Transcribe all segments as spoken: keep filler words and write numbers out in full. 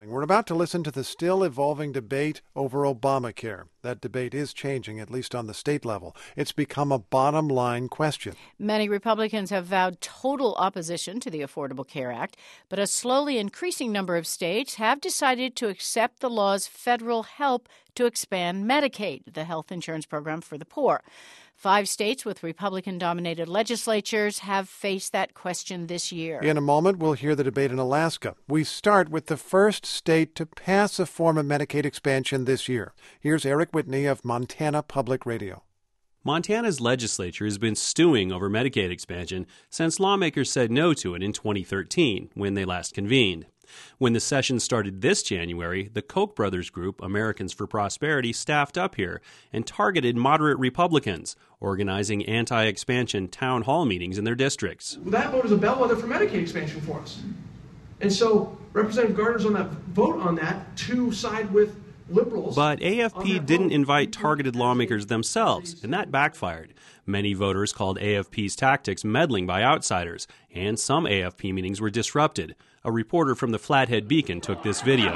We're about to listen to the still evolving debate over Obamacare. That debate is changing, at least on the state level. It's become a bottom line question. Many Republicans have vowed total opposition to the Affordable Care Act, but a slowly increasing number of states have decided to accept the law's federal help to expand Medicaid, the health insurance program for the poor. Five states with Republican-dominated legislatures have faced that question this year. In a moment, we'll hear the debate in Alaska. We start with the first state to pass a form of Medicaid expansion this year. Here's Eric Whitney of Montana Public Radio. Montana's legislature has been stewing over Medicaid expansion since lawmakers said no to it in twenty thirteen, when they last convened. When the session started this January, the Koch brothers group, Americans for Prosperity, staffed up here and targeted moderate Republicans, organizing anti-expansion town hall meetings in their districts. Well, that vote is a bellwether for Medicaid expansion for us. And so Representative Gardner's on that vote on that to side with liberals. But A F P didn't invite targeted lawmakers themselves, and that backfired. Many voters called A F P's tactics meddling by outsiders, and some A F P meetings were disrupted. A reporter from the Flathead Beacon took this video.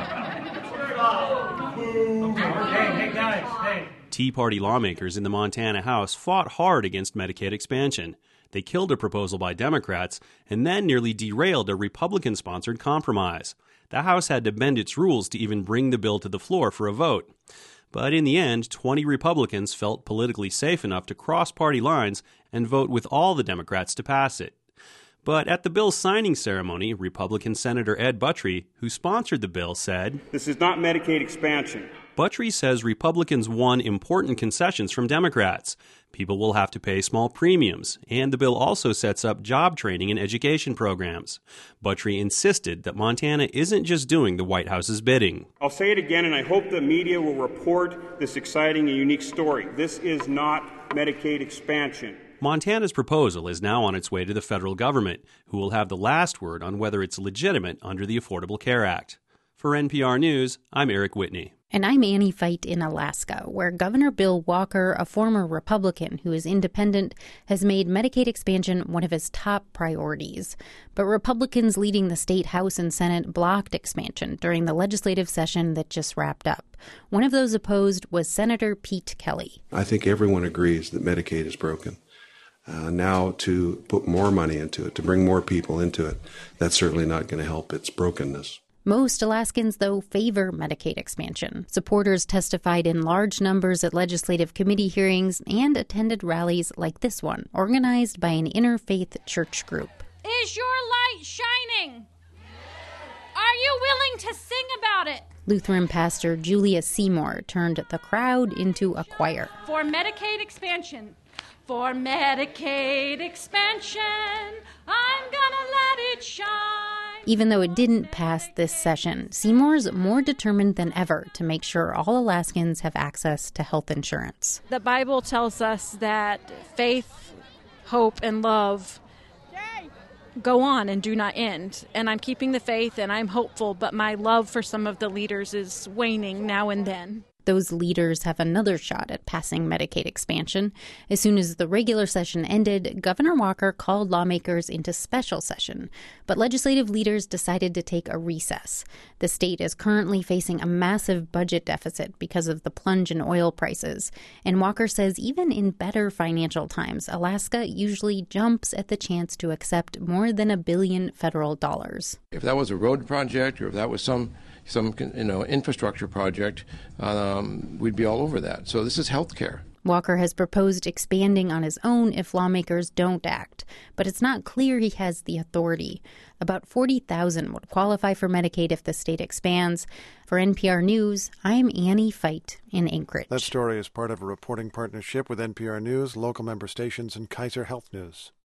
Tea Party lawmakers in the Montana House fought hard against Medicaid expansion. They killed a proposal by Democrats and then nearly derailed a Republican-sponsored compromise. The House had to bend its rules to even bring the bill to the floor for a vote. But in the end, twenty Republicans felt politically safe enough to cross party lines and vote with all the Democrats to pass it. But at the bill's signing ceremony, Republican Senator Ed Buttrey, who sponsored the bill, said, "This is not Medicaid expansion." Buttrey says Republicans won important concessions from Democrats. People will have to pay small premiums, and the bill also sets up job training and education programs. Buttrey insisted that Montana isn't just doing the White House's bidding. I'll say it again, and I hope the media will report this exciting and unique story. This is not Medicaid expansion. Montana's proposal is now on its way to the federal government, who will have the last word on whether it's legitimate under the Affordable Care Act. For N P R News, I'm Eric Whitney. And I'm Annie Feit in Alaska, where Governor Bill Walker, a former Republican who is independent, has made Medicaid expansion one of his top priorities. But Republicans leading the state House and Senate blocked expansion during the legislative session that just wrapped up. One of those opposed was Senator Pete Kelly. I think everyone agrees that Medicaid is broken. Uh, now to put more money into it, to bring more people into it, that's certainly not going to help its brokenness. Most Alaskans, though, favor Medicaid expansion. Supporters testified in large numbers at legislative committee hearings and attended rallies like this one, organized by an interfaith church group. Is your light shining? Are you willing to sing about it? Lutheran pastor Julia Seymour turned the crowd into a choir. For Medicaid expansion. For Medicaid expansion, I'm gonna let it shine. Even though it didn't pass this session, Seymour's more determined than ever to make sure all Alaskans have access to health insurance. The Bible tells us that faith, hope, and love go on and do not end. And I'm keeping the faith and I'm hopeful, but my love for some of the leaders is waning now and then. Those leaders have another shot at passing Medicaid expansion. As soon as the regular session ended, Governor Walker called lawmakers into special session, but legislative leaders decided to take a recess. The state is currently facing a massive budget deficit because of the plunge in oil prices, and Walker says even in better financial times, Alaska usually jumps at the chance to accept more than a billion federal dollars. If that was a road project or if that was some some you know infrastructure project, um, we'd be all over that. So this is health care. Walker has proposed expanding on his own if lawmakers don't act, but it's not clear he has the authority. About forty thousand would qualify for Medicaid if the state expands. For N P R News, I'm Annie Feit in Anchorage. That story is part of a reporting partnership with N P R News, local member stations, and Kaiser Health News.